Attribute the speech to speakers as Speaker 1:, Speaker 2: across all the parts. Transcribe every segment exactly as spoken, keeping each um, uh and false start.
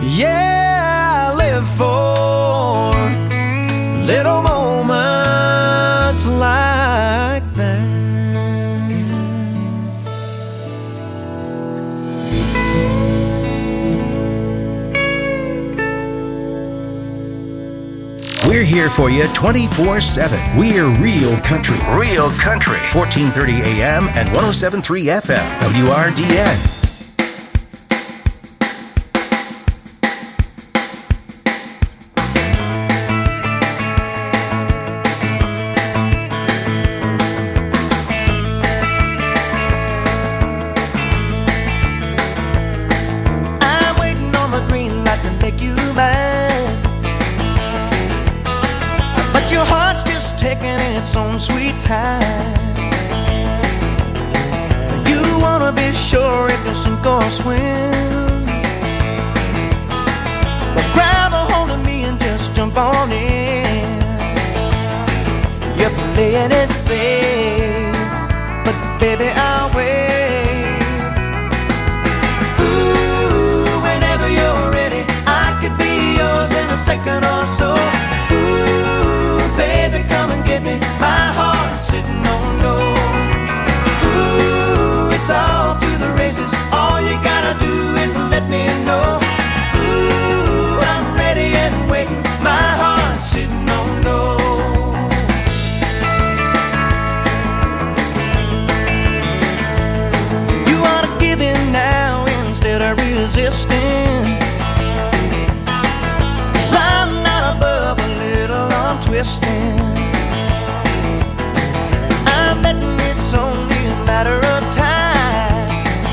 Speaker 1: Yeah, I live for little moments like that.
Speaker 2: We're here for you twenty-four seven. We're Real Country. Real Country. fourteen thirty A M and one oh seven point three F M. W R D N.
Speaker 1: I'm waiting on the green light to make you mine, but your heart's just taking its own sweet time. You wanna be sure it can sink or swim, but grab a hold of me and just jump on in. You're playing it safe, but baby I'll wait. Ooh, whenever you're ready, I could be yours in a second or so. Ooh, baby, come and get me. My heart's sitting on no. Ooh, it's off to the races. All you gotta do is let me know. Ooh, I'm ready and waiting. My heart's sitting on no. You ought to give in now instead of resisting, 'cause I'm not above a little arm twisting. I'm betting it's only a matter of time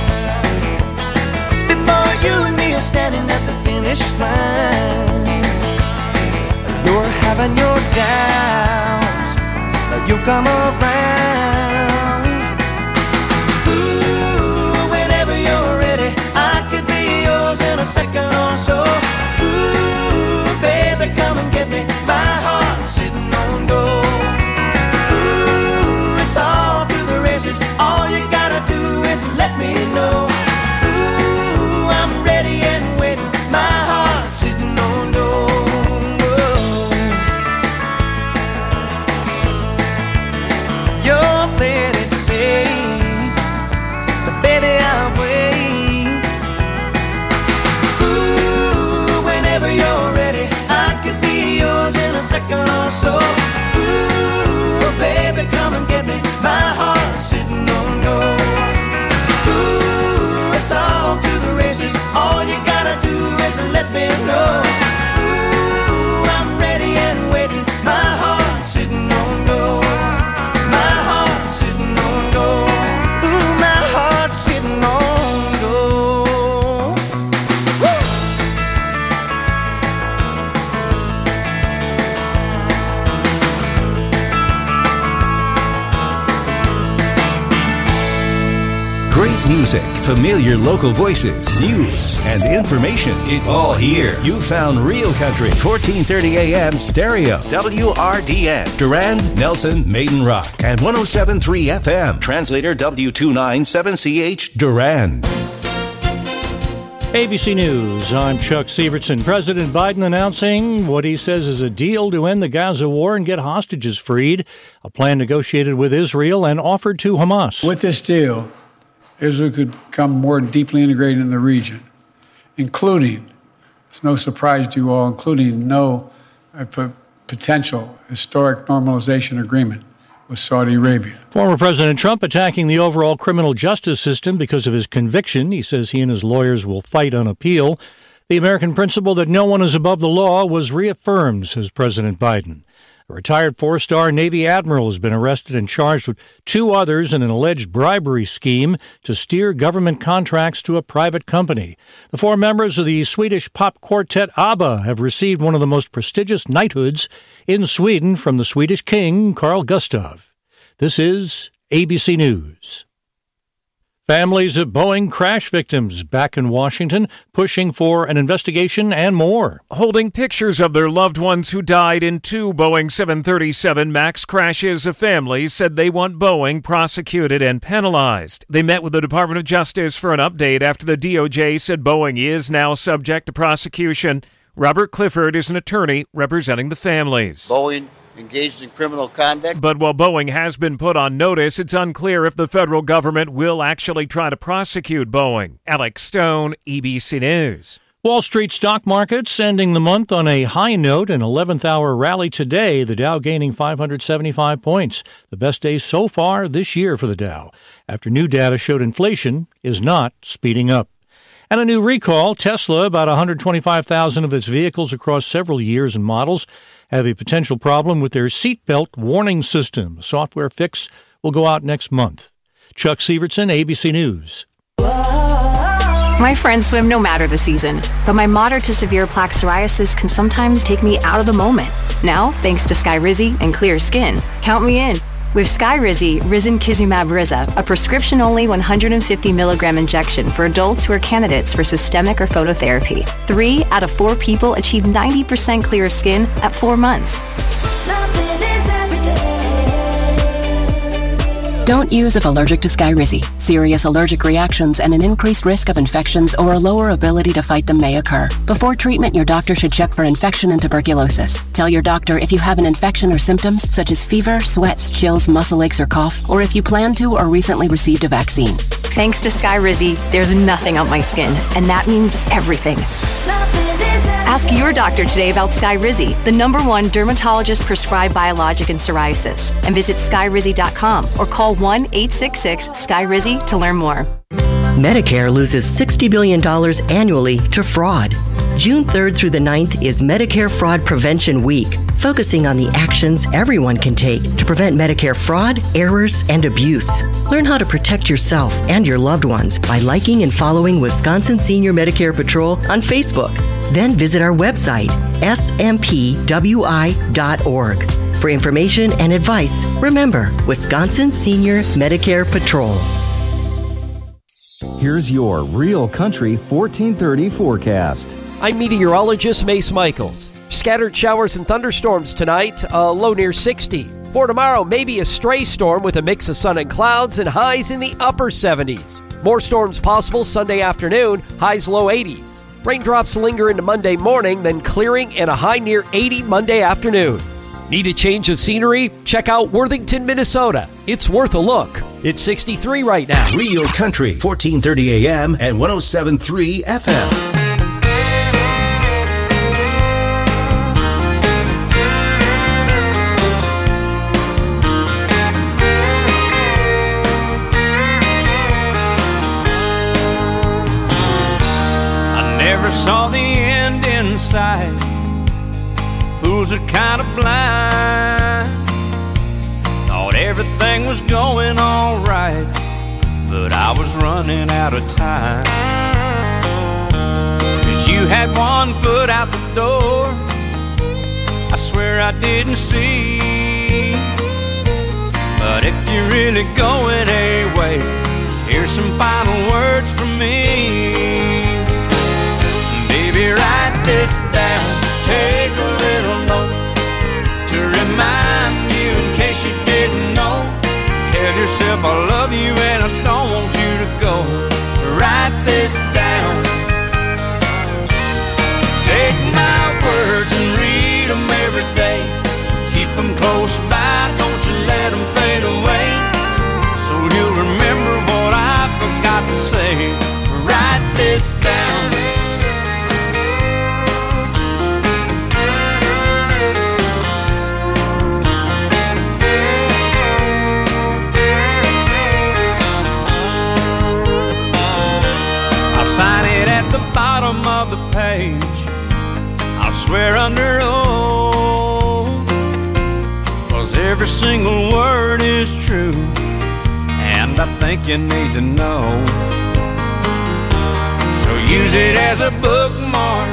Speaker 1: before you and me are standing at the finish line. You're having your doubts, but you'll come around. Ooh, whenever you're ready, I could be yours in a second or so. Ooh, baby, come and get me. My heart's sitting on go. Ooh, it's all to the races. All you gotta do is let me know. Ooh, I'm ready and waiting. My heart's sitting on go. You're playing it safe, but baby I'll wait. Ooh, whenever you're ready, I could be yours in a second or so. Ooh, baby, come and get me. My heart's sitting on go. Ooh, it's all to the races. All you gotta do is let me know. Ooh, I'm ready and waiting. My heart's sitting on go. My heart's sitting on go. Ooh, my heart's sitting on go. Woo!
Speaker 2: Great music, familiar local voices, news, and information. It's all here. You found Real Country, fourteen thirty A M stereo, W R D N, Durand, Nelson, Maiden Rock, and one oh seven point three F M. Translator W two nine seven C H, Durand.
Speaker 3: A B C News, I'm Chuck Sievertson. President Biden announcing what he says is a deal to end the Gaza war and get hostages freed, a plan negotiated with Israel and offered to Hamas.
Speaker 4: With this deal, Israel could become more deeply integrated in the region, including, it's no surprise to you all, including no uh, p- potential historic normalization agreement with Saudi Arabia.
Speaker 3: Former President Trump attacking the overall criminal justice system because of his conviction. He says he and his lawyers will fight on appeal. The American principle that no one is above the law was reaffirmed, says President Biden. A retired four-star Navy admiral has been arrested and charged with two others in an alleged bribery scheme to steer government contracts to a private company. The four members of the Swedish pop quartet ABBA have received one of the most prestigious knighthoods in Sweden from the Swedish king, Carl Gustaf. This is A B C News. Families of Boeing crash victims back in Washington pushing for an investigation and more.
Speaker 5: Holding pictures of their loved ones who died in two Boeing seven thirty-seven MAX crashes, a family said they want Boeing prosecuted and penalized. They met with the Department of Justice for an update after the D O J said Boeing is now subject to prosecution. Robert Clifford is an attorney representing the families.
Speaker 6: Boeing engaged in criminal conduct.
Speaker 5: But while Boeing has been put on notice, it's unclear if the federal government will actually try to prosecute Boeing. Alex Stone, E B C News.
Speaker 3: Wall Street stock markets ending the month on a high note, an eleventh hour rally today, the Dow gaining five hundred seventy-five points, the best day so far this year for the Dow, after new data showed inflation is not speeding up. And a new recall, Tesla, about one hundred twenty-five thousand of its vehicles across several years and models, have a potential problem with their seatbelt warning system. A software fix will go out next month. Chuck Sievertson, A B C News.
Speaker 7: My friends swim no matter the season, but my moderate to severe plaque psoriasis can sometimes take me out of the moment. Now, thanks to Skyrizi and clear skin, count me in. With Skyrizi, Risankizumab Riza, a prescription-only one hundred fifty milligram injection for adults who are candidates for systemic or phototherapy. Three out of four people achieve ninety percent clear skin at four months.
Speaker 8: Don't use if allergic to Skyrizi. Serious allergic reactions and an increased risk of infections or a lower ability to fight them may occur. Before treatment, your doctor should check for infection and tuberculosis. Tell your doctor if you have an infection or symptoms such as fever, sweats, chills, muscle aches, or cough, or if you plan to or recently received a vaccine.
Speaker 7: Thanks to Skyrizi, there's nothing on my skin, and that means everything. Ask your doctor today about Skyrizi, the number one dermatologist-prescribed biologic in psoriasis, and visit skyrizi dot com or call one eight six six Skyrizi to learn more.
Speaker 9: Medicare loses sixty billion dollars annually to fraud. June third through the ninth is Medicare Fraud Prevention Week, focusing on the actions everyone can take to prevent Medicare fraud, errors, and abuse. Learn how to protect yourself and your loved ones by liking and following Wisconsin Senior Medicare Patrol on Facebook. Then visit our website, S M P W I dot org. For information and advice, remember, Wisconsin Senior Medicare Patrol.
Speaker 10: Here's your Real Country fourteen thirty forecast.
Speaker 11: I'm meteorologist Mace Michaels. Scattered showers and thunderstorms tonight, a low near sixty. For tomorrow, maybe a stray storm with a mix of sun and clouds and highs in the upper seventies. More storms possible Sunday afternoon, highs low eighties. Raindrops linger into Monday morning, then clearing and a high near eighty Monday afternoon. Need a change of scenery? Check out Worthington, Minnesota. It's worth a look. It's sixty-three right now.
Speaker 2: Real Country, fourteen thirty A M and one oh seven point three F M.
Speaker 1: Saw the end in sight. Fools are kind of blind. Thought everything was going all right, but I was running out of time. 'Cause you had one foot out the door, I swear I didn't see. But if you're really going away, here's some final words from me. Baby, write this down, take a little note to remind you in case you didn't know. Tell yourself I love you and I don't want you to go. Write this down. Take my words and read them every day. Keep them close by, don't you let them fade away. So you'll remember what I forgot to say. Write this down. Sign it at the bottom of the page. I'll swear under oath, 'cause every single word is true, and I think you need to know. So use it as a bookmark,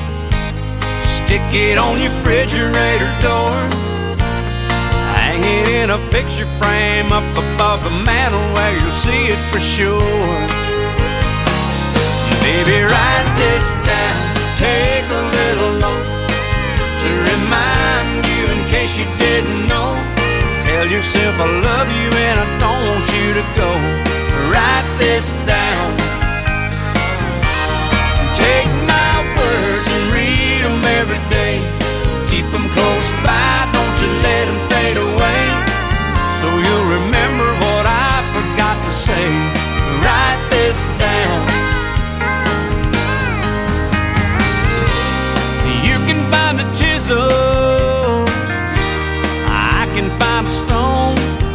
Speaker 1: stick it on your refrigerator door, hang it
Speaker 12: in a picture frame up above the mantel where you'll see it for sure. Baby, write this down, take a little note to remind you in case you didn't know. Tell yourself I love you and I don't want you to go. Write this down. Take my words and read them every day. Keep them close by, don't you let them fade away. So you'll remember what I forgot to say. Write this down. You can find a chisel, I can find a stone.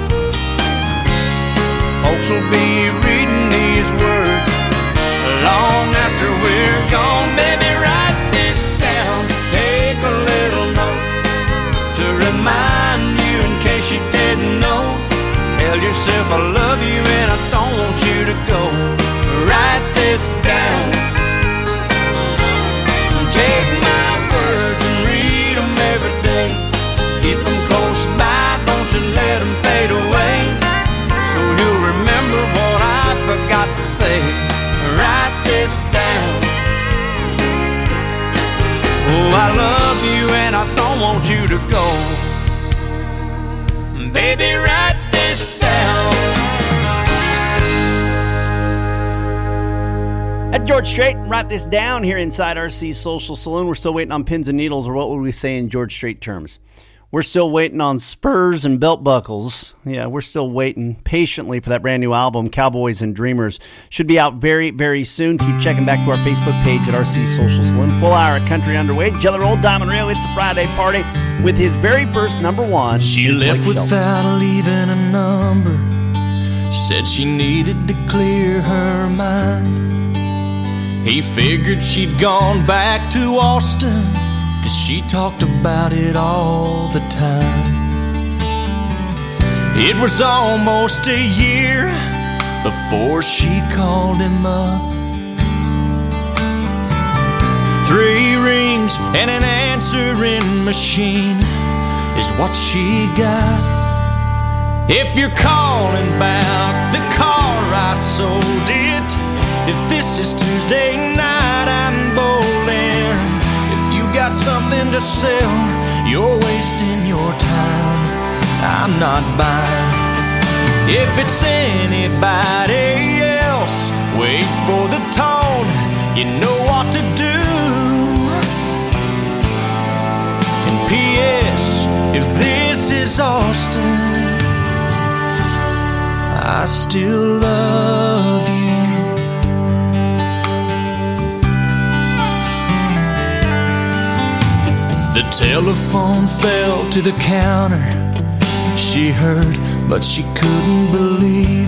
Speaker 12: Folks will be reading these words long after we're gone. Baby, write this down, take a little note to remind you in case you didn't know. Tell yourself I love you and I don't want you to go. Write this down. Take my words and read them every day. Keep them close by, don't you let them fade away. So you'll remember what I forgot to say. Write this down. Oh, I love you and I don't want you to go. Baby, write this down.
Speaker 13: At George Strait, write this down here inside R C's Social Saloon. We're still waiting on pins and needles, or what would we say in George Strait terms? We're still waiting on spurs and belt buckles. Yeah, we're still waiting patiently for that brand new album, Cowboys and Dreamers. Should be out very, very soon. Keep checking back to our Facebook page at R C Social Saloon. Full hour of country underway. Jelly Roll, Diamond Rio, it's a Friday party with his very first number one.
Speaker 1: She left without leaving a number. Said she needed to clear her mind. He figured she'd gone back to Austin, 'cause she talked about it all the time. It was almost a year before she called him up. Three rings and an answering machine is what she got. If you're calling about the car I sold it, if this is Tuesday night I'm bowling, if you got something to sell, you're wasting your time, I'm not buying. If it's anybody else, wait for the tone, you know what to do. And P S if this is Austin, I still love you. The telephone fell to the counter. She heard, but she couldn't believe.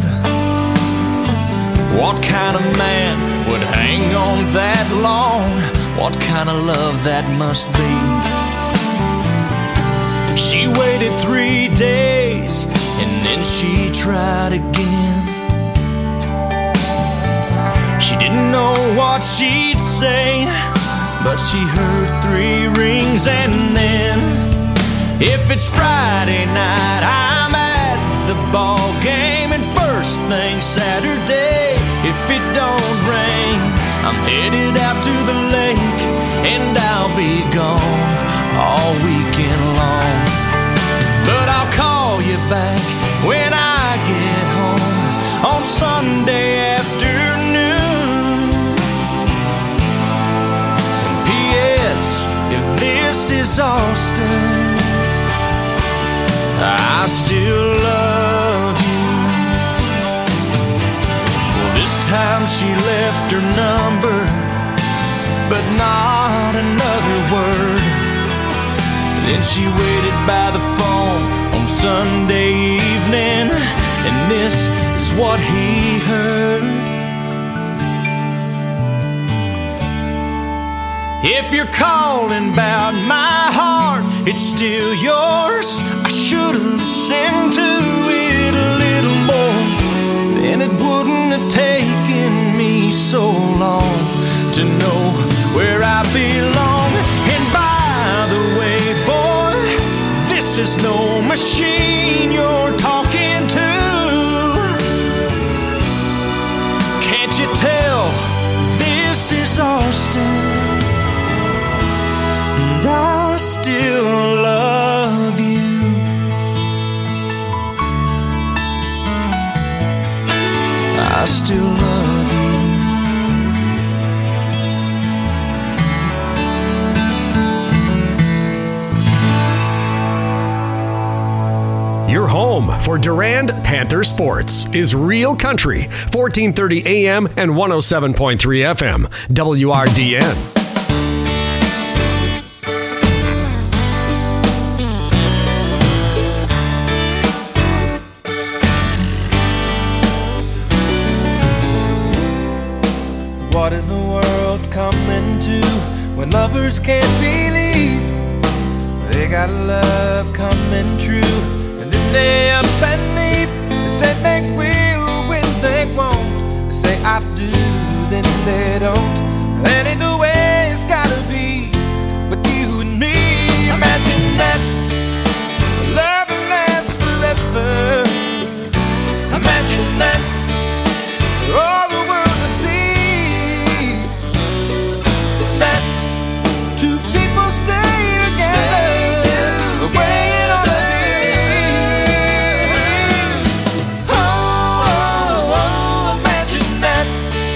Speaker 1: What kind of man would hang on that long? What kind of love that must be? She waited three days and then she tried again. She didn't know what she'd say, but she heard three rings and then, if it's Friday night, I'm at the ball game, and first thing Saturday, if it don't rain, I'm headed out to the lake, and I'll be gone all weekend long. But I'll call you back when I get home on Sunday afternoon. And P S if this is Austin, I still love you. Well, this time she left her number, but not another word. Then she waited by the phone on Sunday evening, and this is what he heard. If you're calling about my heart, it's still yours. I should've listened to it a little more, then it wouldn't have taken me so long to know where I belong. And by the way, boy, this is no machine. You're
Speaker 12: still love you. I still love you.
Speaker 14: Your home for Durand Panther sports is Real Country, fourteen thirty A M and one oh seven point three F M, W R D N.
Speaker 12: What is the world coming to when lovers can't believe they got love coming true? And then they up and leave. They say they will when they won't. They say I do, then they don't. That ain't the way it's gotta be with you and me. Imagine that love will last forever. Imagine that all the world to see that two people stay together the way it ought to be. Oh, oh, oh, imagine that.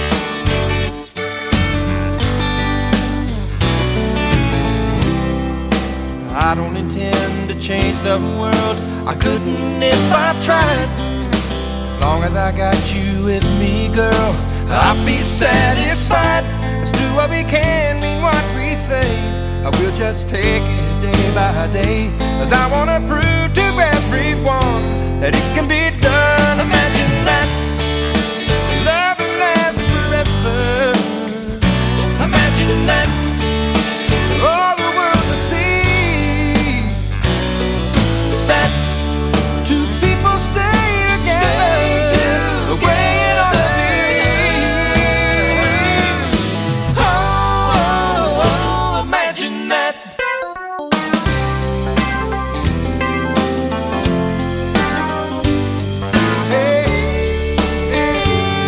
Speaker 12: I don't intend to change the world. I couldn't if I tried. As long as I got you with me, girl, I'll be satisfied. Let's do what we can, mean what we say. I will just take it day by day, 'cause I wanna prove to everyone that it can be done. Imagine that love will last forever. Imagine that all the world to see that two people stay together the way it ought to be. Oh, oh, oh, imagine that. Hey, hey.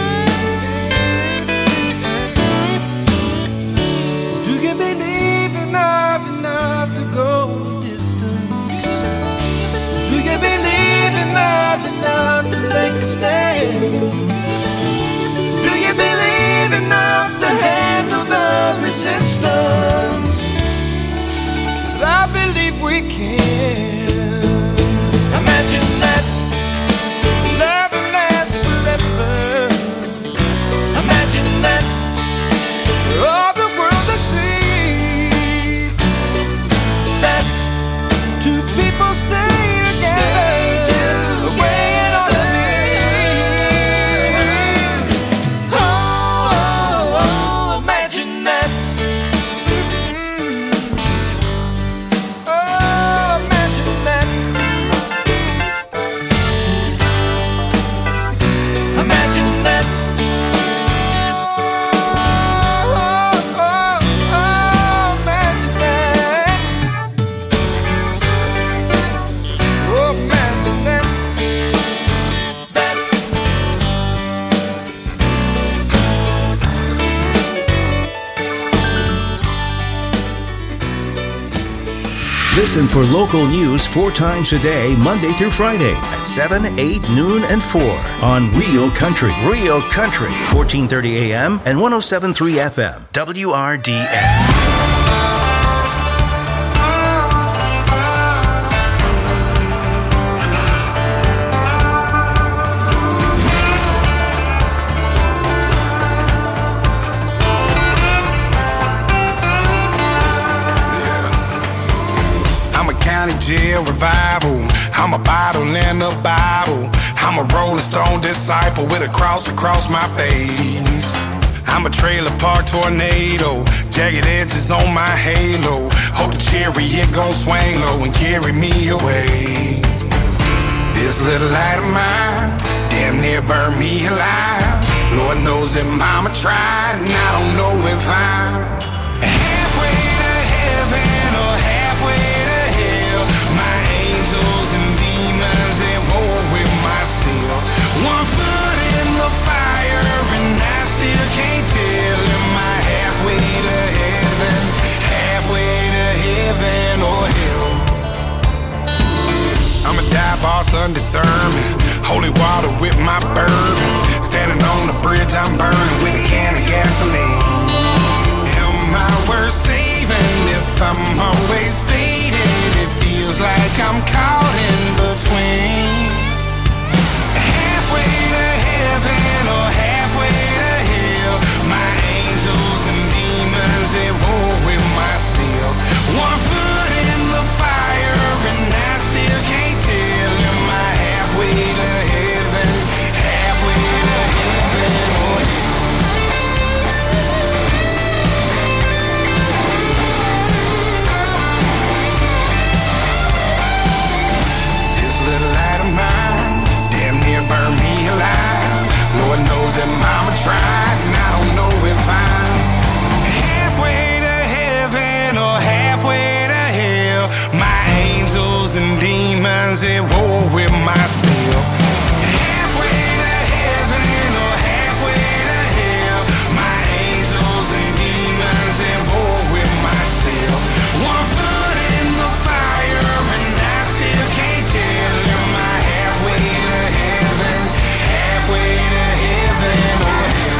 Speaker 12: Do you believe in love enough to go the distance? Do you believe in love enough to make a stand? Do you believe enough to handle the resistance? 'Cause I believe we can. Imagine that love will last forever. Imagine that all the world to see that two people stay together the way it ought to be. Oh, oh, oh, imagine that. Mm. Oh, imagine that. Imagine that. Oh, oh, oh, oh, imagine that. Oh, imagine that. That.
Speaker 2: Listen for local news four times a day, Monday through Friday at seven, eight, noon, and four on Real Country. Real Country, fourteen thirty A M and one oh seven point three F M, W R D N.
Speaker 15: I'm a county jail revival. I'm a bottle in a Bible. I'm a Rolling Stone disciple with a cross across my face. I'm a trailer park tornado, jagged edges on my halo. Hope the chariot gon' swing low and carry me away. This little light of mine damn near burned me alive. Lord knows that mama tried, and I don't know if I'm halfway to heaven or halfway to hell. My angels and demons at war with myself. One foot in the fire and I still can't tell. Am I halfway to heaven, halfway to heaven or hell? undiscernment. Holy water with my bourbon. Standing on the bridge, I'm burning with a can of gasoline. Am I worth saving if I'm always fading? It feels like I'm caught in between. Halfway to heaven or halfway to hell. My angels and demons at war with myself. One foot in the fire and I still can't tell. Am I halfway to heaven? Halfway to heaven or hell? This little light of mine damn near burned me alive. Lord knows that mama tried, and I don't know if I'm halfway to heaven or halfway to hell. My angels and demons at war with myself. Halfway to heaven or halfway to hell. My angels and demons at war with myself. One foot in the fire and I still can't tell. Am I halfway to heaven? Halfway to heaven or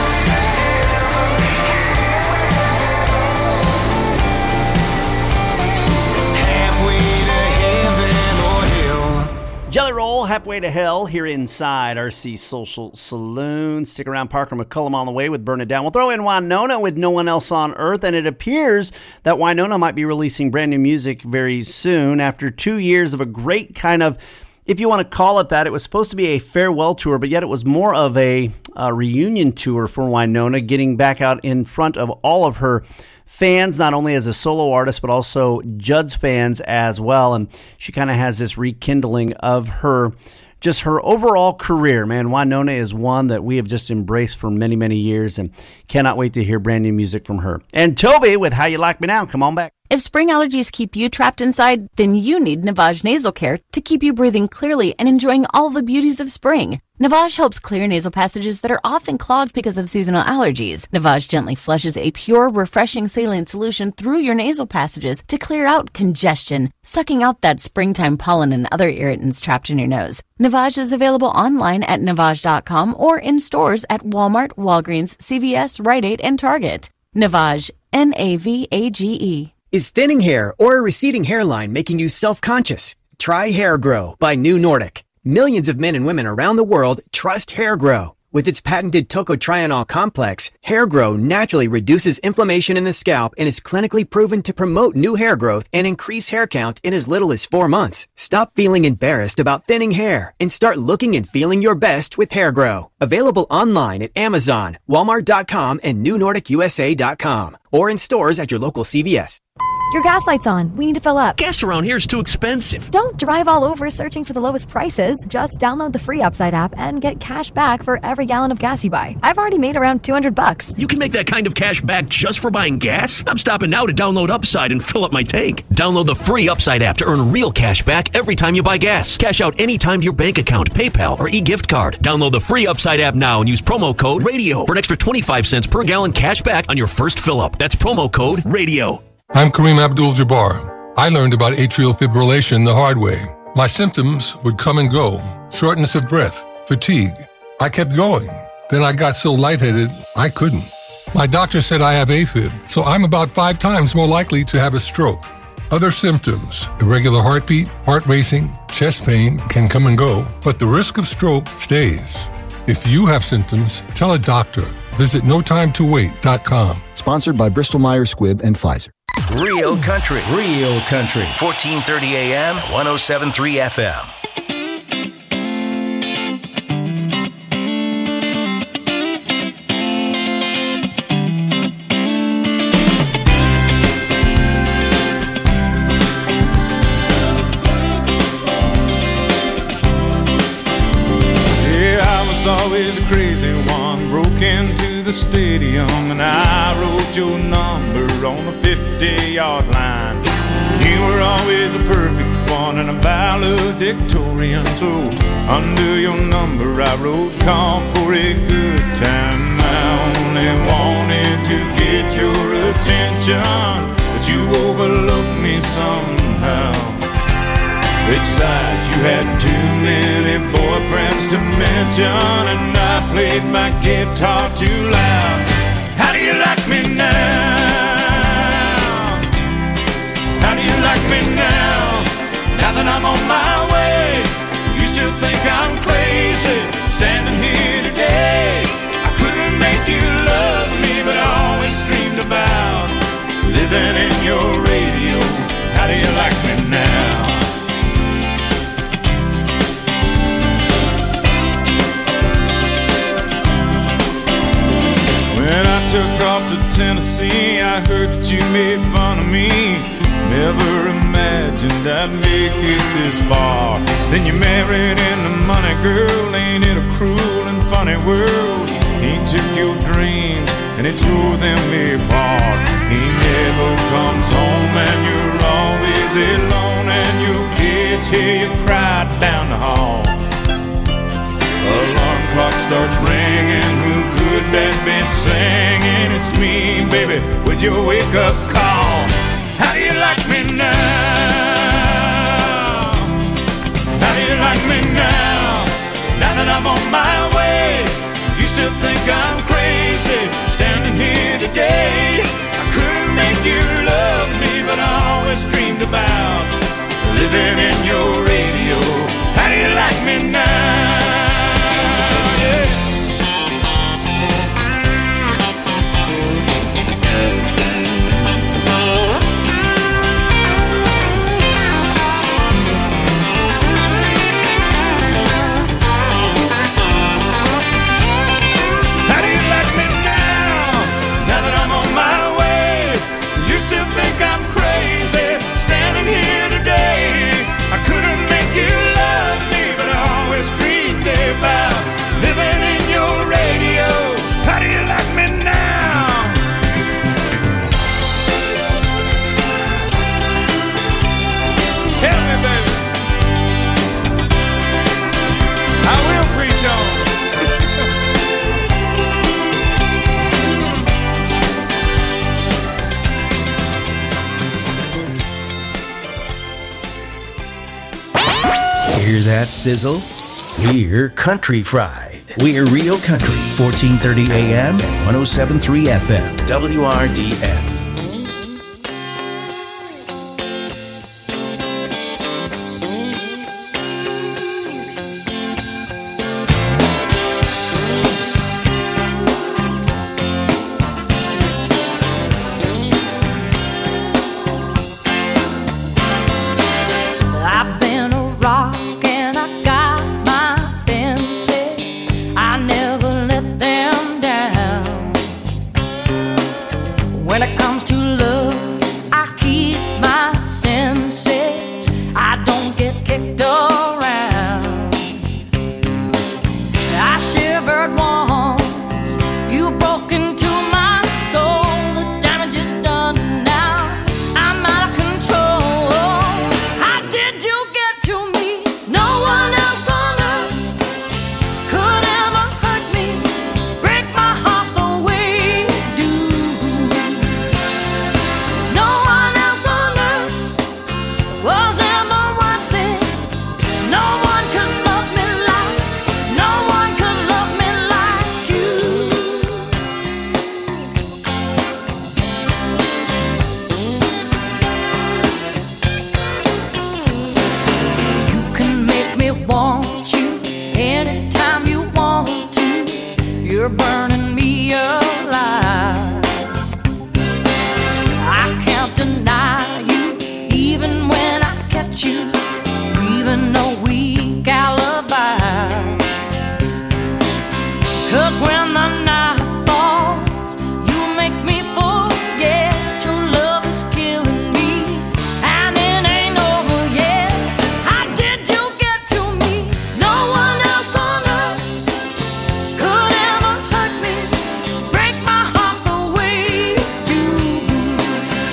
Speaker 15: halfway to heaven or hell?
Speaker 13: Jelly Roll, Halfway to Hell, here inside R C Social Saloon. Stick around, Parker McCullum on the way with Burn It Down. We'll throw in Wynonna with No One Else on Earth, and it appears that Wynonna might be releasing brand new music very soon after two years of a great kind of, if you want to call it that. It was supposed to be a farewell tour, but yet it was more of a, a reunion tour for Wynonna, getting back out in front of all of her fans, not only as a solo artist, but also Judd's fans as well. And she kind of has this rekindling of her, just her overall career. Man, Wynonna is one that we have just embraced for many, many years, and cannot wait to hear brand new music from her. And Toby with How You Like Me Now. Come on back.
Speaker 16: If spring allergies keep you trapped inside, then you need Navage Nasal Care to keep you breathing clearly and enjoying all the beauties of spring. Navage helps clear nasal passages that are often clogged because of seasonal allergies. Navage gently flushes a pure, refreshing saline solution through your nasal passages to clear out congestion, sucking out that springtime pollen and other irritants trapped in your nose. Navage is available online at navage dot com or in stores at Walmart, Walgreens, C V S, Rite Aid, and Target. Navage, N A V A G E.
Speaker 17: Is thinning hair or a receding hairline making you self-conscious? Try Hair Grow by New Nordic. Millions of men and women around the world trust Hair Grow. With its patented tocotrienol complex, Hair Grow naturally reduces inflammation in the scalp and is clinically proven to promote new hair growth and increase hair count in as little as four months. Stop feeling embarrassed about thinning hair and start looking and feeling your best with Hair Grow. Available online at Amazon, Walmart dot com, and New Nordic U S A dot com, or in stores at your local C V S.
Speaker 18: Your gas light's on. We need to fill up.
Speaker 19: Gas around here is too expensive.
Speaker 18: Don't drive all over searching for the lowest prices. Just download the free Upside app and get cash back for every gallon of gas you buy. I've already made around two hundred bucks.
Speaker 19: You can make that kind of cash back just for buying gas? I'm stopping now to download Upside and fill up my tank. Download the free Upside app to earn real cash back every time you buy gas. Cash out anytime to your bank account, PayPal, or e-gift card. Download the free Upside app now and use promo code RADIO for an extra twenty-five cents per gallon cash back on your first fill up. That's promo code RADIO.
Speaker 20: I'm Kareem Abdul-Jabbar. I learned about atrial fibrillation the hard way. My symptoms would come and go. Shortness of breath, fatigue. I kept going. Then I got so lightheaded, I couldn't. My doctor said I have AFib, so I'm about five times more likely to have a stroke. Other symptoms, irregular heartbeat, heart racing, chest pain can come and go, but the risk of stroke stays. If you have symptoms, tell a doctor. Visit no time to wait dot com.
Speaker 21: Sponsored by Bristol Myers Squibb and Pfizer.
Speaker 2: Real country, real country. fourteen thirty A M, one oh seven point three F M.
Speaker 12: Always a crazy one, broke into the stadium and I wrote your number on the fifty-yard line. You were always a perfect one and a valedictorian, so under your number I wrote call for a good time. I only wanted to get your attention, but you overlooked me somehow. Besides, you had too many boyfriends to mention, and I played my guitar too loud. How do you like me now? How do you like me now? Now that I'm on my way, you still think I'm crazy, standing here today. I couldn't make you love me, but I always dreamed about living in your radio. How do you like me now? When I took off to Tennessee, I heard that you made fun of me. Never imagined I'd make it this far. Then you married into money, girl. Ain't it a cruel and funny world? He took your dreams and he tore them apart. He never comes home and you're always alone, and your kids hear you cry down the hall. Alarm clock starts ringing, who could that be singing? It's me, baby, with your wake-up call. How do you like me now? How do you like me now? Now that I'm on my way, you still think I'm crazy, standing here today. I couldn't make you love me, but I always dreamed about living in your radio. How do you like me now?
Speaker 2: Hear that sizzle? We're Country Fried. We're Real Country, fourteen thirty A M and one oh seven point three F M, W R D N.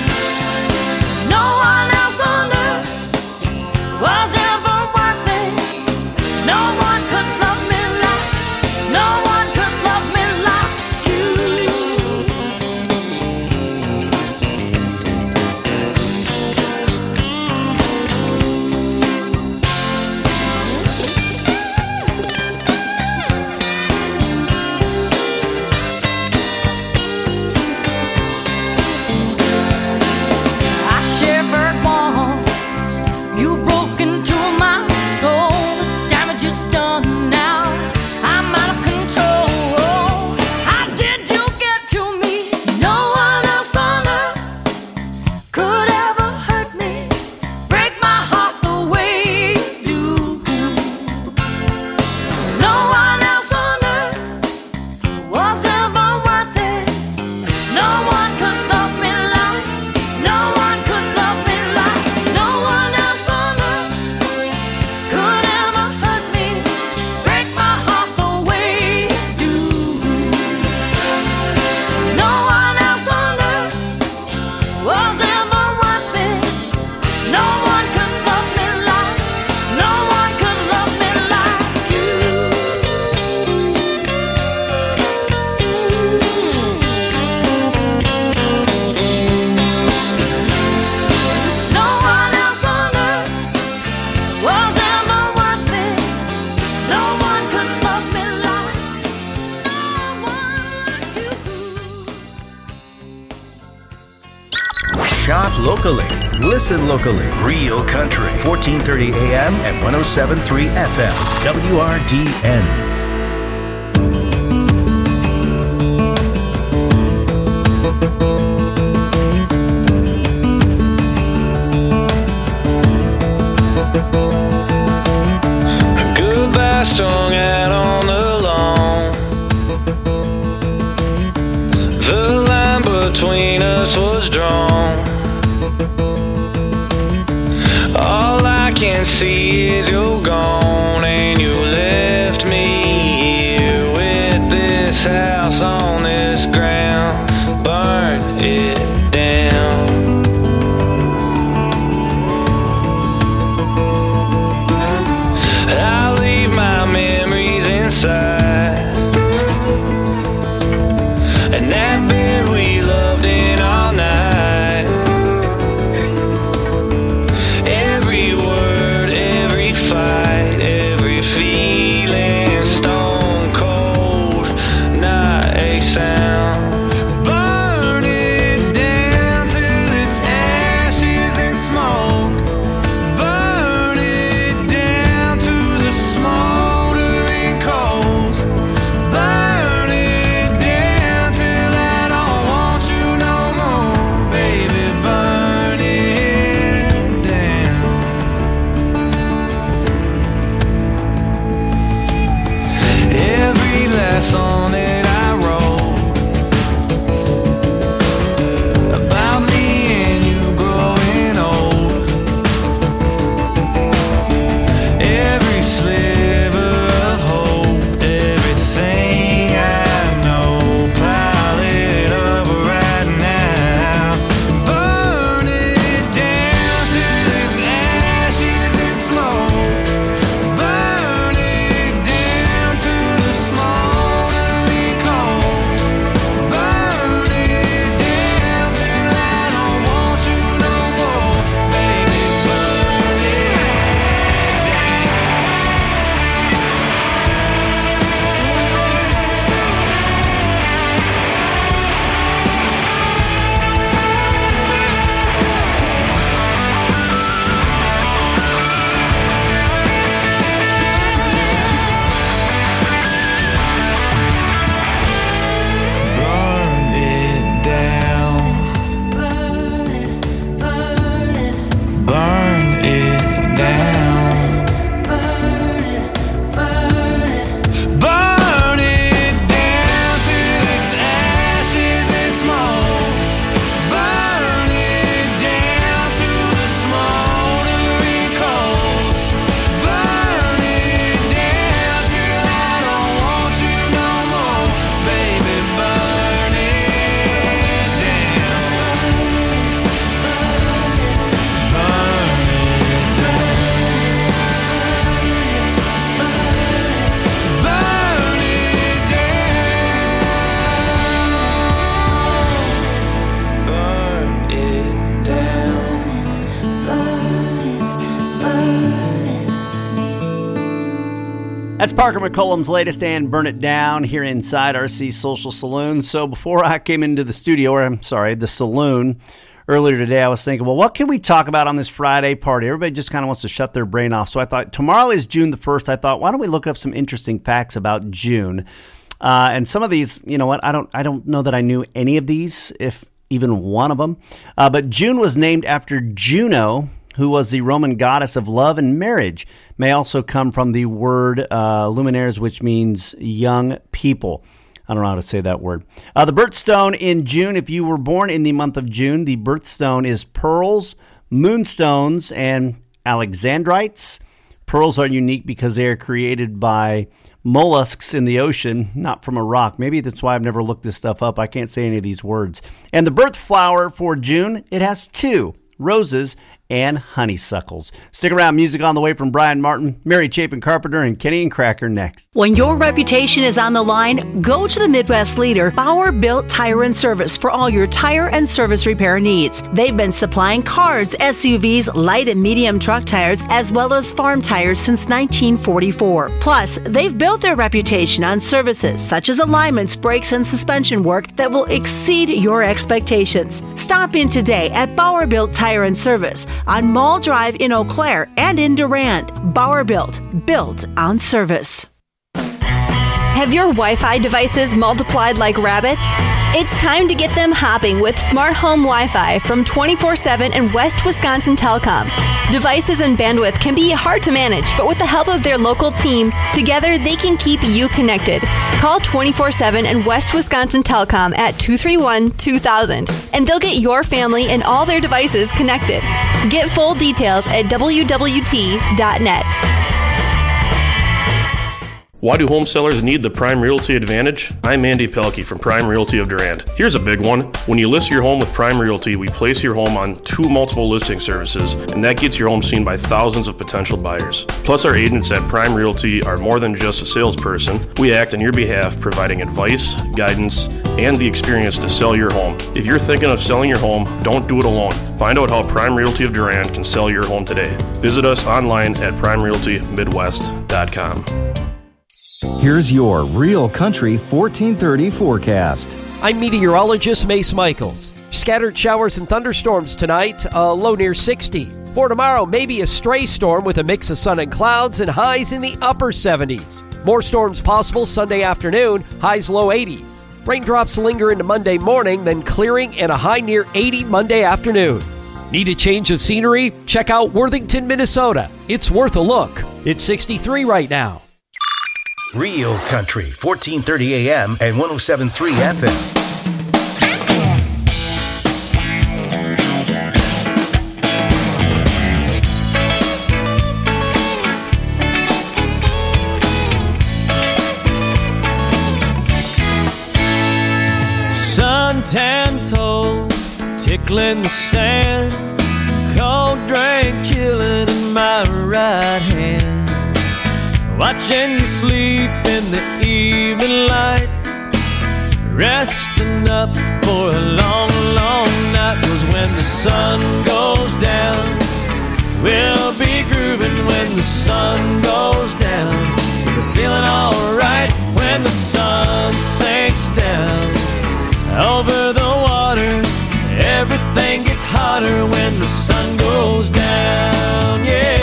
Speaker 1: Was ever worth it?
Speaker 2: locally. Listen locally. Real Country. fourteen thirty A M and one oh seven point three F M. W R D N.
Speaker 12: Goodbye strung out on the lawn. The line between us was drawn. All I can see is you're gone, and you left me here with this house on this ground. Burn it down. I'll leave my memories inside, and that bed we loved in all night. Every word, every fight, every feeling, stone cold, not a sound. Burn it down till it's ashes and smoke. Burn it down to the smoldering coals. Burn it down till I don't want you no more, baby. Burn it down. Every last song that I wrote about me and you growing old. Every sliver of hope, everything I know, pile it up right now. Burn it down till it's ashes and smoke. Burn it down to the smoldering coals. Burn it down till I don't want you no more, baby. Burn it Burn it down. Burn it, burn it. Burn it down. Burn it, burn it. Burn it down till it's ashes and smoke. Burn it down to the smoldering coals. Burn it down till I don't want you no more, baby. Burn it down. Burn it down. Burn it down. Burn it down.
Speaker 13: That's Parker McCollum's latest and Burn It Down here inside R C Social Saloon. So before I came into the studio, or I'm sorry, the saloon, earlier today, I was thinking, well, what can we talk about on this Friday party? Everybody just kind of wants to shut their brain off. So I thought, tomorrow is June the first. I thought, why don't we look up some interesting facts about June? Uh, and some of these, you know what, I don't, I don't know that I knew any of these, if even one of them. Uh, but June was named after Juno, who was the Roman goddess of love and marriage. May also come from the word uh, luminaires, which means young people. I don't know how to say that word. Uh, the birthstone in June, if you were born in the month of June, the birthstone is pearls, moonstones, and alexandrites. Pearls are unique because they are created by mollusks in the ocean, not from a rock. Maybe that's why I've never looked this stuff up. I can't say any of these words. And the birth flower for June, it has two, roses and honeysuckles. Stick around. Music on the way from Brian Martin, Mary Chapin Carpenter, and Kenny and Cracker next.
Speaker 4: When your reputation is on the line, go to the Midwest leader, Bauer Built Tire and Service, for all your tire and service repair needs. They've been supplying cars, S U Vs, light and medium truck tires, as well as farm tires since nineteen forty-four. Plus, they've built their reputation on services such as alignments, brakes, and suspension work that will exceed your expectations. Stop in today at Bauer Built Tire and Service on Mall Drive in Eau Claire and in Durand. Bauer Built, built on service.
Speaker 22: Have your Wi-Fi devices multiplied like rabbits? It's time to get them hopping with Smart Home Wi-Fi from twenty-four seven and West Wisconsin Telecom. Devices and bandwidth can be hard to manage, but with the help of their local team, together they can keep you connected. Call twenty-four seven and West Wisconsin Telecom at two three one, two thousand, and they'll get your family and all their devices connected. Get full details at w w t dot net.
Speaker 23: Why do home sellers need the Prime Realty Advantage? I'm Andy Pelkey from Prime Realty of Durand. Here's a big one. When you list your home with Prime Realty, we place your home on two multiple listing services, and that gets your home seen by thousands of potential buyers. Plus, our agents at Prime Realty are more than just a salesperson. We act on your behalf, providing advice, guidance, and the experience to sell your home. If you're thinking of selling your home, don't do it alone. Find out how Prime Realty of Durand can sell your home today. Visit us online at prime realty midwest dot com.
Speaker 10: Here's your Real Country fourteen thirty forecast.
Speaker 11: I'm meteorologist Mace Michaels. Scattered showers and thunderstorms tonight, a low near sixty. For tomorrow, maybe a stray storm with a mix of sun and clouds and highs in the upper seventies. More storms possible Sunday afternoon, highs low eighties. Raindrops linger into Monday morning, then clearing and a high near eighty Monday afternoon. Need a change of scenery? Check out Worthington, Minnesota. It's worth a look. It's sixty-three right now.
Speaker 2: Real Country, fourteen thirty A M and one oh seven point three F M.
Speaker 12: Suntan toes tickling the sand, cold drink chilling in my right hand. Watching you sleep in the evening light, resting up for a long, long night. 'Cause when the sun goes down, we'll be grooving when the sun goes down. We're feeling alright when the sun sinks down. Over the water, everything gets hotter when the sun goes down, yeah.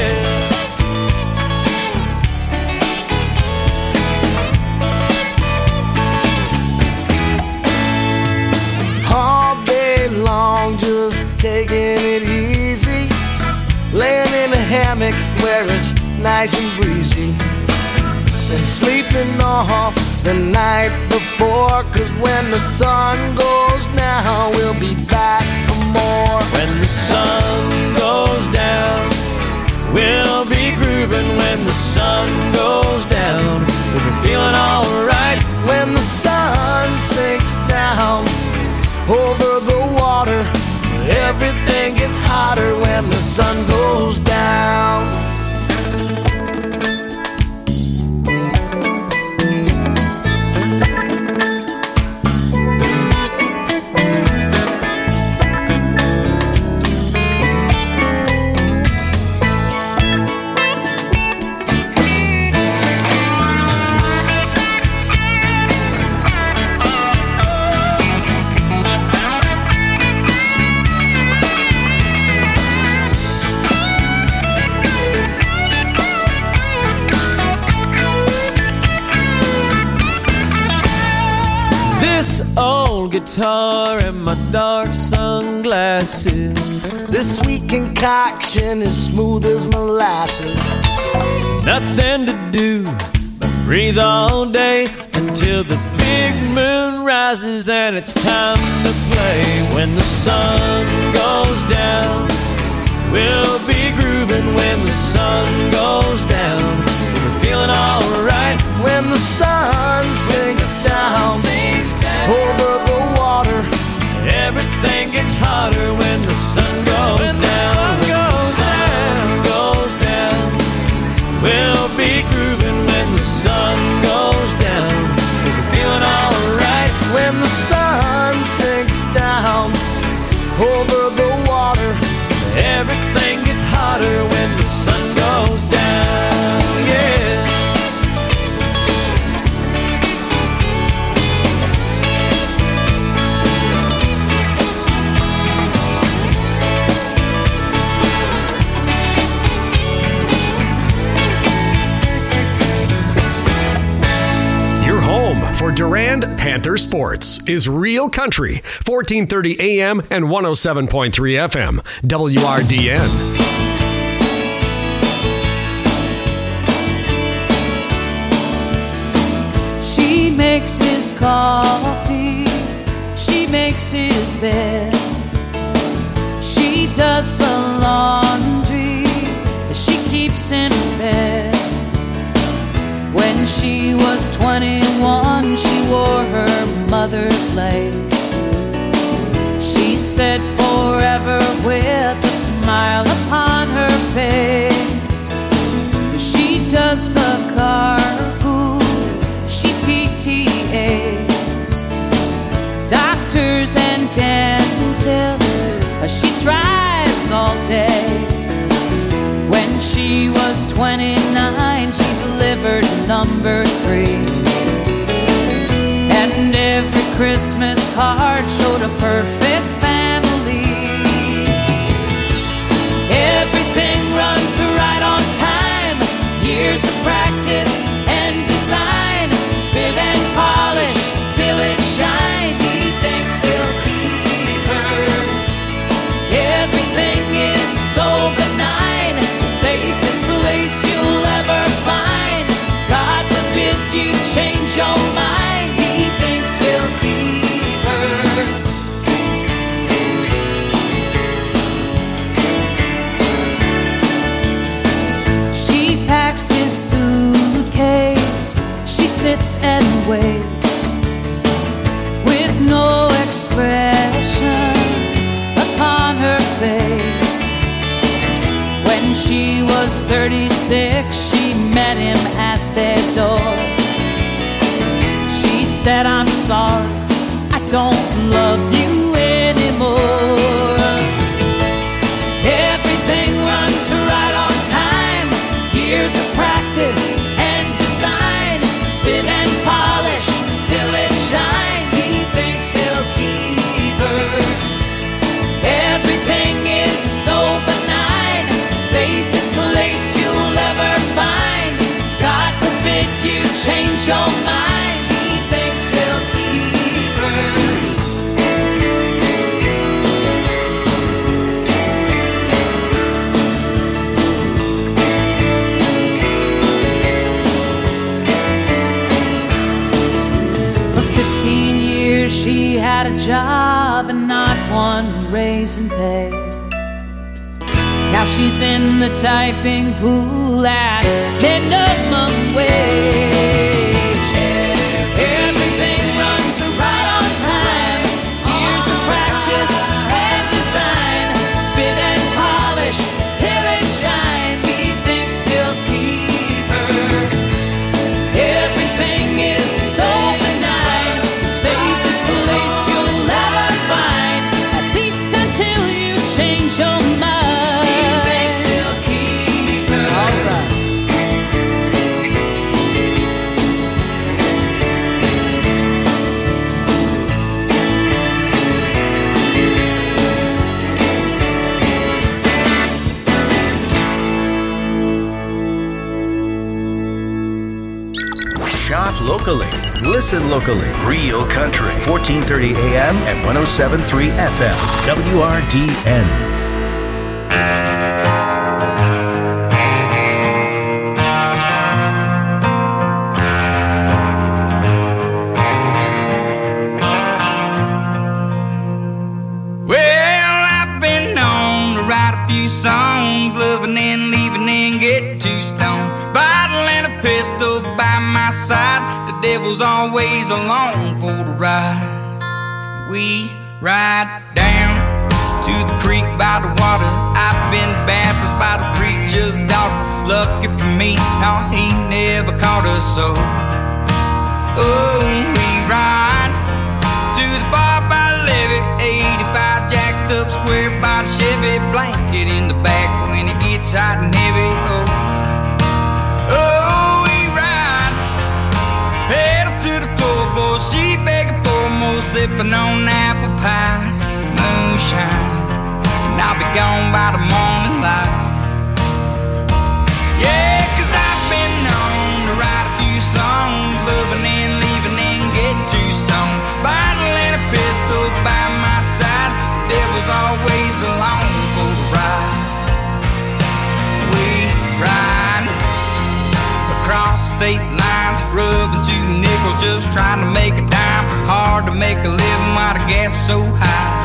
Speaker 12: Just taking it easy, laying in a hammock where it's nice and breezy, and sleeping off the night before. 'Cause when the sun goes down, we'll be back for more. When the sun goes down, we'll be grooving. When the sun goes down, we'll be feeling alright. When the sun sinks down over the water, everything gets hotter when the sun goes down. Guitar and my dark sunglasses, this sweet concoction is smooth as molasses. Nothing to do but breathe all day until the big moon rises and it's time to play. When the sun goes down, we'll be grooving. When the sun goes down, we'll be feeling alright. When the sun sinks down over the water, everything gets hotter when the sun goes down.
Speaker 14: Durand Panther Sports is Real Country, fourteen thirty A M and one oh seven point three F M, W R D N.
Speaker 3: She makes his coffee, she makes his bed, she does the laundry, she keeps him fed. When she was twenty-one, she wore her mother's lace. She said forever with a smile upon her face. She does the carpool, she P T As, doctors and dentists, she drives all day. When she was twenty-nine, she delivered number three. And every Christmas card showed a perfect family. Everything runs right on time. Years of practice and design. Spit and polish till it shines. He thinks he'll keep her. Everything is so benign. The safest place you'll ever find. God forbid you change your mind. He thinks he'll keep her. She packs his suitcase, she sits and waits with no expression upon her face. When she was thirty-six, she met him at their door. She said, I'm sorry, I don't love you anymore. Everything runs right on time. Years of practice and design. Spit and polish till it shines. He thinks he'll keep her. Everything is so benign. Safest place you'll ever find. God forbid you change your mind. He thinks he'll keep her. For fifteen years she had a job and not one raise in pay. Now she's in the typing pool at minimum wage. Everything runs right on time. Years of practice and design. Spit and polish till it shines. He thinks he'll keep her. Everything is so benign. The safest place you'll ever find. At least until you change your mind.
Speaker 2: Shop locally. Listen locally. Real Country. fourteen thirty A M and one oh seven point three F M. W R D N.
Speaker 5: Songs, loving and leaving and get too stoned. Bottle and a pistol by my side. The devil's always along for the ride. We ride down to the creek by the water. I've been baptized by the preacher's daughter. Lucky for me, no, he never caught us so. Oh, we ride to the bar by the levee. eighty-five jacked up square by the Chevy. Blanket in the back when it gets hot and heavy. Oh, oh, we ride pedal to the floorboard. She begging for more, sipping on apple pie, moonshine, and I'll be gone by the morning light. Yeah, 'cause I've been known to write a few songs, loving and leaving and get too state lines, rubbing two nickels, just trying to make a dime. Hard to make a living while the gas is so high.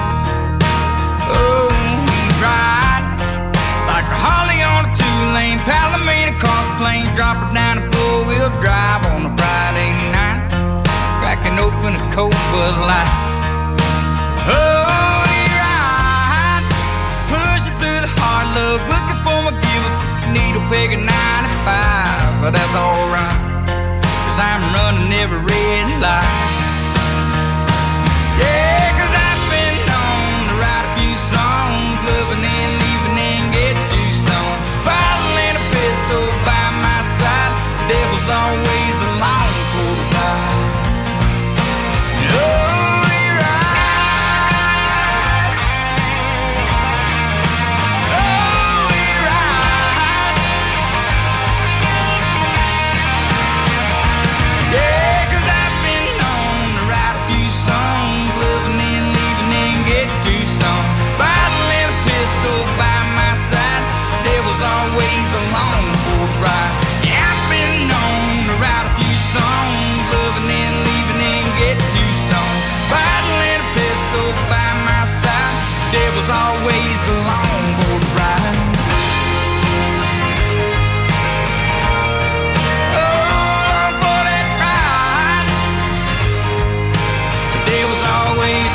Speaker 5: Oh, we ride like a Harley on a two-lane Palomino across the plains, drop it down and four-wheel drive on a Friday night, cracking open a cold Bud Light. Oh, we ride, pushing through the hard luck, looking for my give-up needle peg at ninety-five, but that's alright, cause I'm running every red light. Yeah, cause I've been known to write a few songs, loving and leaving and get too stoned. Bottle and a pistol by my side, the devil's always along for the ride. Oh, we ride. Oh, we ride. Yeah, cause I've been known to write a few songs, loving and leaving and get too stoned. Bottle and a pistol by my side, the devil's always along for the ride. Yeah, I've been known to write a few songs, loving and leaving and get too stoned. Bottle and a pistol by my side, the devil's always along for the ride. Oh, for that ride, the devil's always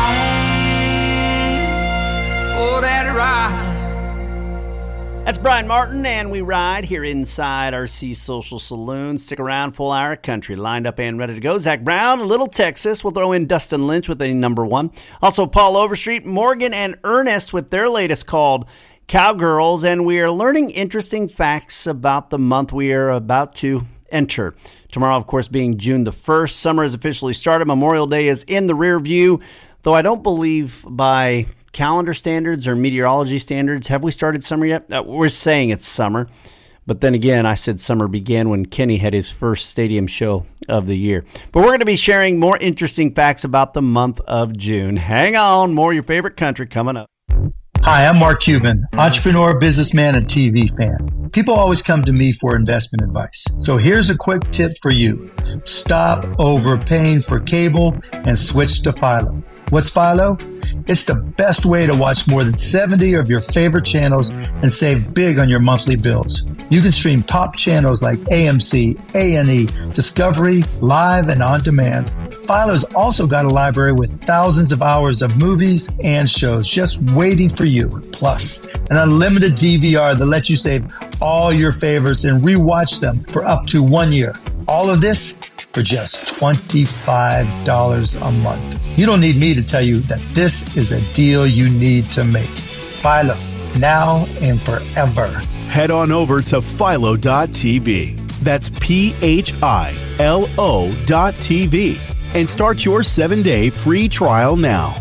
Speaker 5: along for that ride.
Speaker 13: That's Brian Martin, and we ride here inside R C Social Saloon. Stick around, full hour country lined up and ready to go. Zach Brown, Little Texas. We'll throw in Dustin Lynch with a number one. Also, Paul Overstreet, Morgan, and Ernest with their latest called Cowgirls. And we are learning interesting facts about the month we are about to enter. Tomorrow, of course, being June the first. Summer has officially started. Memorial Day is in the rear view, though I don't believe by calendar standards or meteorology standards, have we started summer yet? Uh, we're saying it's summer, but then again, I said summer began when Kenny had his first stadium show of the year. But we're going to be sharing more interesting facts about the month of June. Hang on, more of your favorite country coming up.
Speaker 6: Hi, I'm Mark Cuban, entrepreneur, businessman, and T V fan. People always come to me for investment advice. So here's a quick tip for you. Stop overpaying for cable and switch to Philo. What's Philo? It's the best way to watch more than seventy of your favorite channels and save big on your monthly bills. You can stream top channels like A M C, A and E, Discovery, Live, and On Demand. Philo's also got a library with thousands of hours of movies and shows just waiting for you. Plus, an unlimited D V R that lets you save all your favorites and rewatch them for up to one year. All of this for just twenty-five dollars a month. You don't need me to tell you that this is a deal you need to make. Philo, now and forever.
Speaker 7: Head on over to philo dot t v. That's P H I L O dot T V. And start your seven-day free trial now.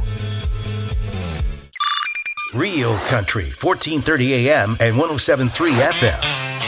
Speaker 2: Real Country, fourteen thirty A M and one oh seven point three F M.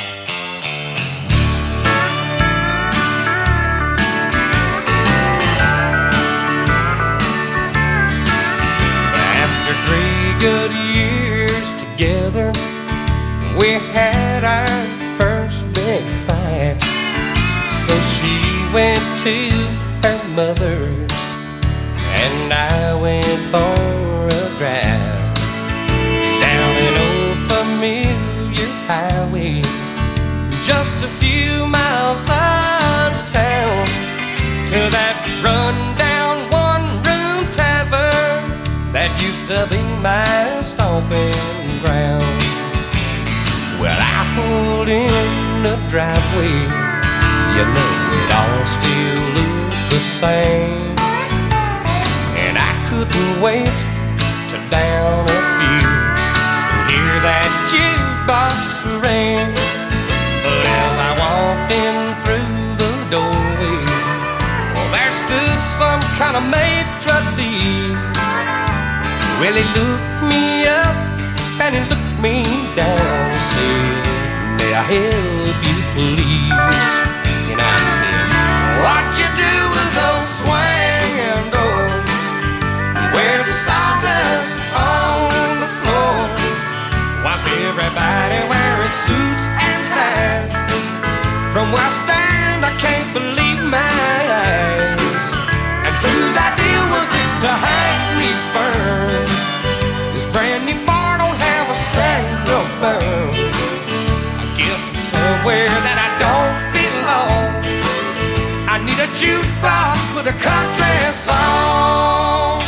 Speaker 12: Good years together, we had our first big fight. So she went to her mother's and I went for a drive down an old familiar highway, just a few miles out of town, to that rundown one-room tavern that used to be my stomping ground. Well, I pulled in the driveway, you know it all still looked the same, and I couldn't wait to down a few and hear that jukebox ring. But as I walked in through the doorway, well, there stood some kind of maitre d'. Well, he looked me up and he looked me down and said, "May I help you, please?" And I said, "What you do with those swinging doors? Where's the sawdust on the floor? Why's everybody wearing suits and ties? From From where I stand, I can't believe my eyes. And whose idea was it to hang these ferns? This brand new bar don't have a single burn. I guess I'm somewhere that I don't belong. I need a jukebox with a country song.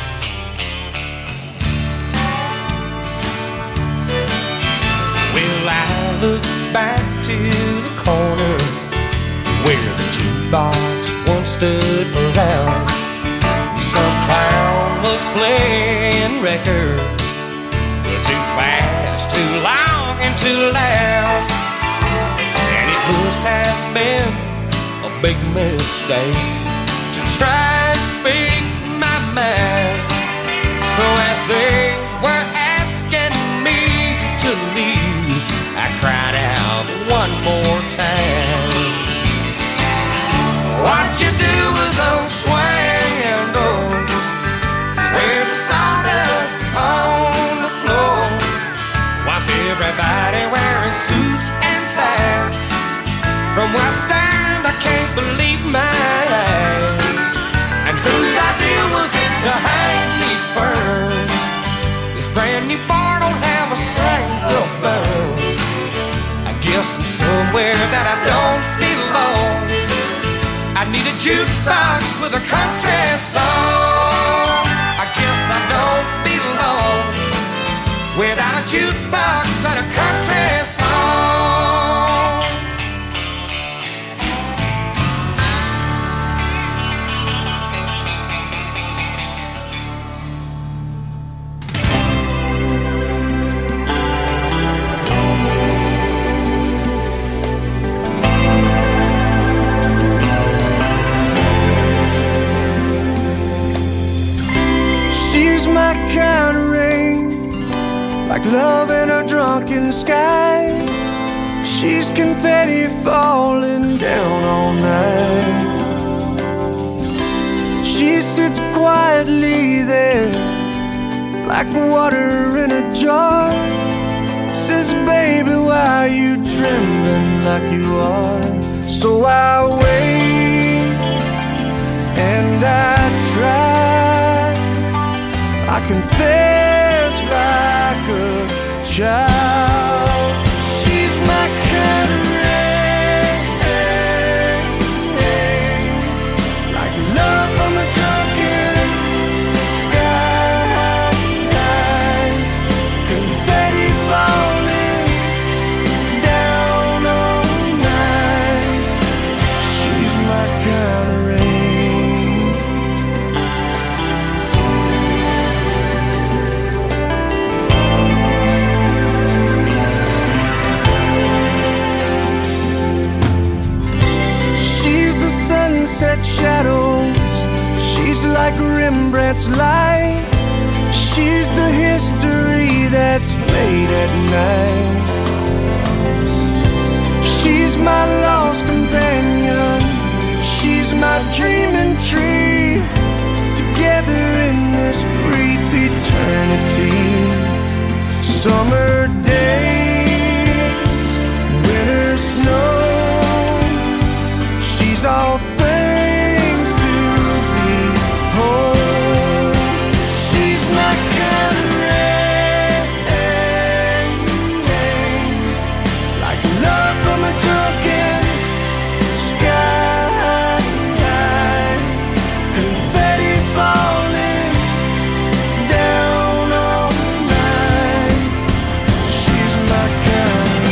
Speaker 12: Well, I look back to the corner where the jukebox once stood around. Some clown was playing records, too fast, too long, and too loud. And it must have been a big mistake to try and speak my mind. So as they were asking me to leave, I cried out one more time. What you do with those swinging doors? Where's the sawdust on the floor? Why's everybody wearing suits and ties? From where I stand, I can't believe my eyes. And whose idea was it to hang these ferns? This brand new bar don't have a single burn. I guess I'm somewhere that I don't belong. I need a jukebox with a country song. I guess I don't belong without a jukebox and a country song. She's my kind of rain, like love in a drunken sky. She's confetti falling down all night. She sits quietly there, like water in a jar. Says, baby, why are you trembling like you are? So I wait and I try. I confess like a child. She's my kind of rain, like love from a drunken sky. Confetti falling down all night. She's my kind of rain. Sunset shadows, she's like Rembrandt's light. She's the history that's made at night. She's my lost companion, she's my dreaming tree. Together in this brief eternity. Summer days, winter snow, she's all things to behold. She's my kind of rain, like love from a drunken sky. Confetti falling down all night. She's my kind of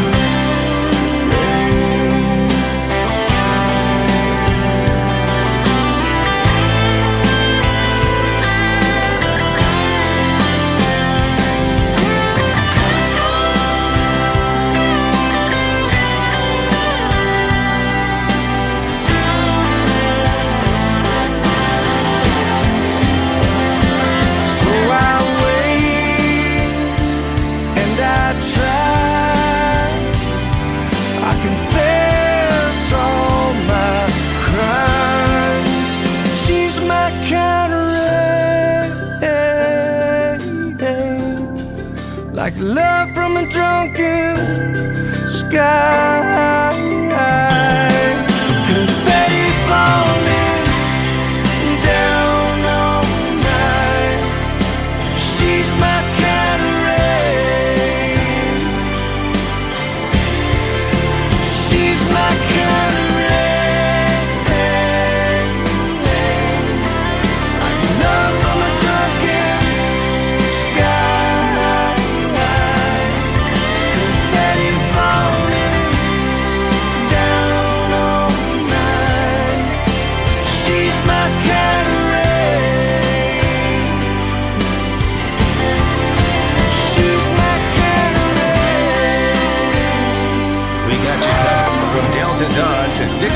Speaker 12: like love from a drunken sky.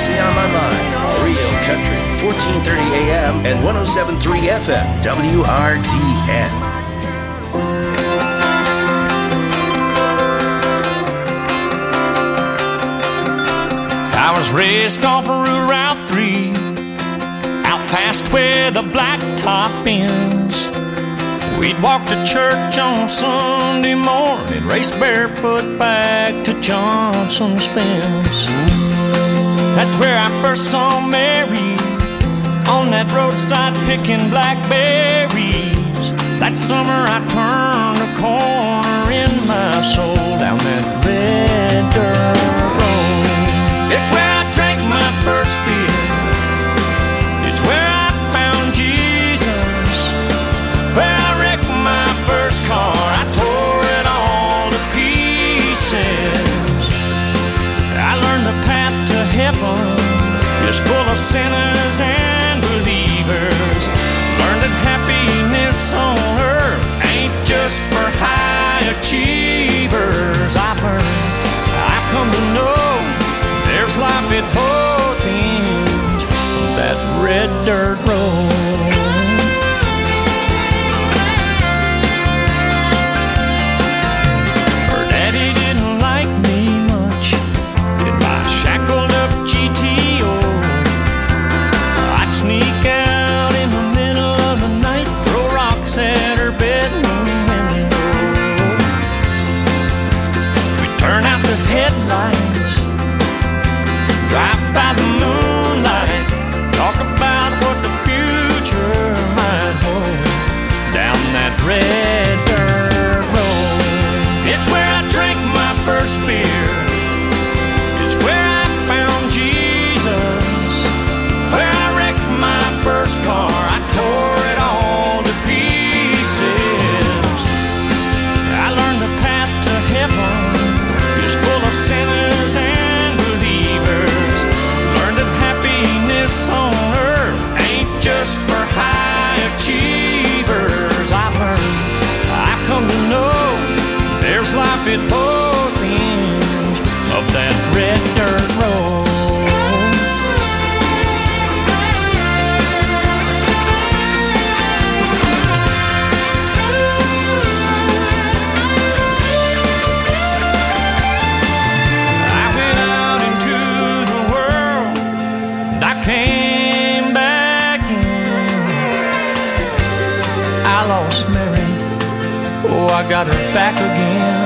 Speaker 2: Easy on My Mind. Real Country, fourteen thirty A M and one oh seven point three F M, W R D N.
Speaker 12: I was raised off of Route three, out past where the blacktop ends. We'd walk to church on Sunday morning, race barefoot back to Johnson's fence. That's where I first saw Mary, on that roadside picking blackberries. That summer I turned a corner in my soul down that red dirt road. It's where I drank my first beer. It's where I found Jesus. Where I wrecked my first car. I tore it all to pieces. I learned the path to heaven is full of sinners and believers. Learned that happiness on earth ain't just for high achievers. I've learned, I've come to know there's life at both ends of that red dirt road. Her daddy didn't like me much in my shackled up G T O. I'd sneak out in the middle of the night, throw rocks at her bedroom window. We'd turn out the headlights, drive by the moonlight, talk about what the future might hold down that red dirt road. It's where I drank my first beer. It's where I found Jesus. Where I wrecked my first car. I tore it all to pieces. I learned the path to heaven is full of sinners and believers. Learned that happiness on earth ain't just for high achievers. I've learned, I've come to know there's life at both ends of that red dirt road. I went out into the world and I came back in. I lost Mary, oh, I got her back again.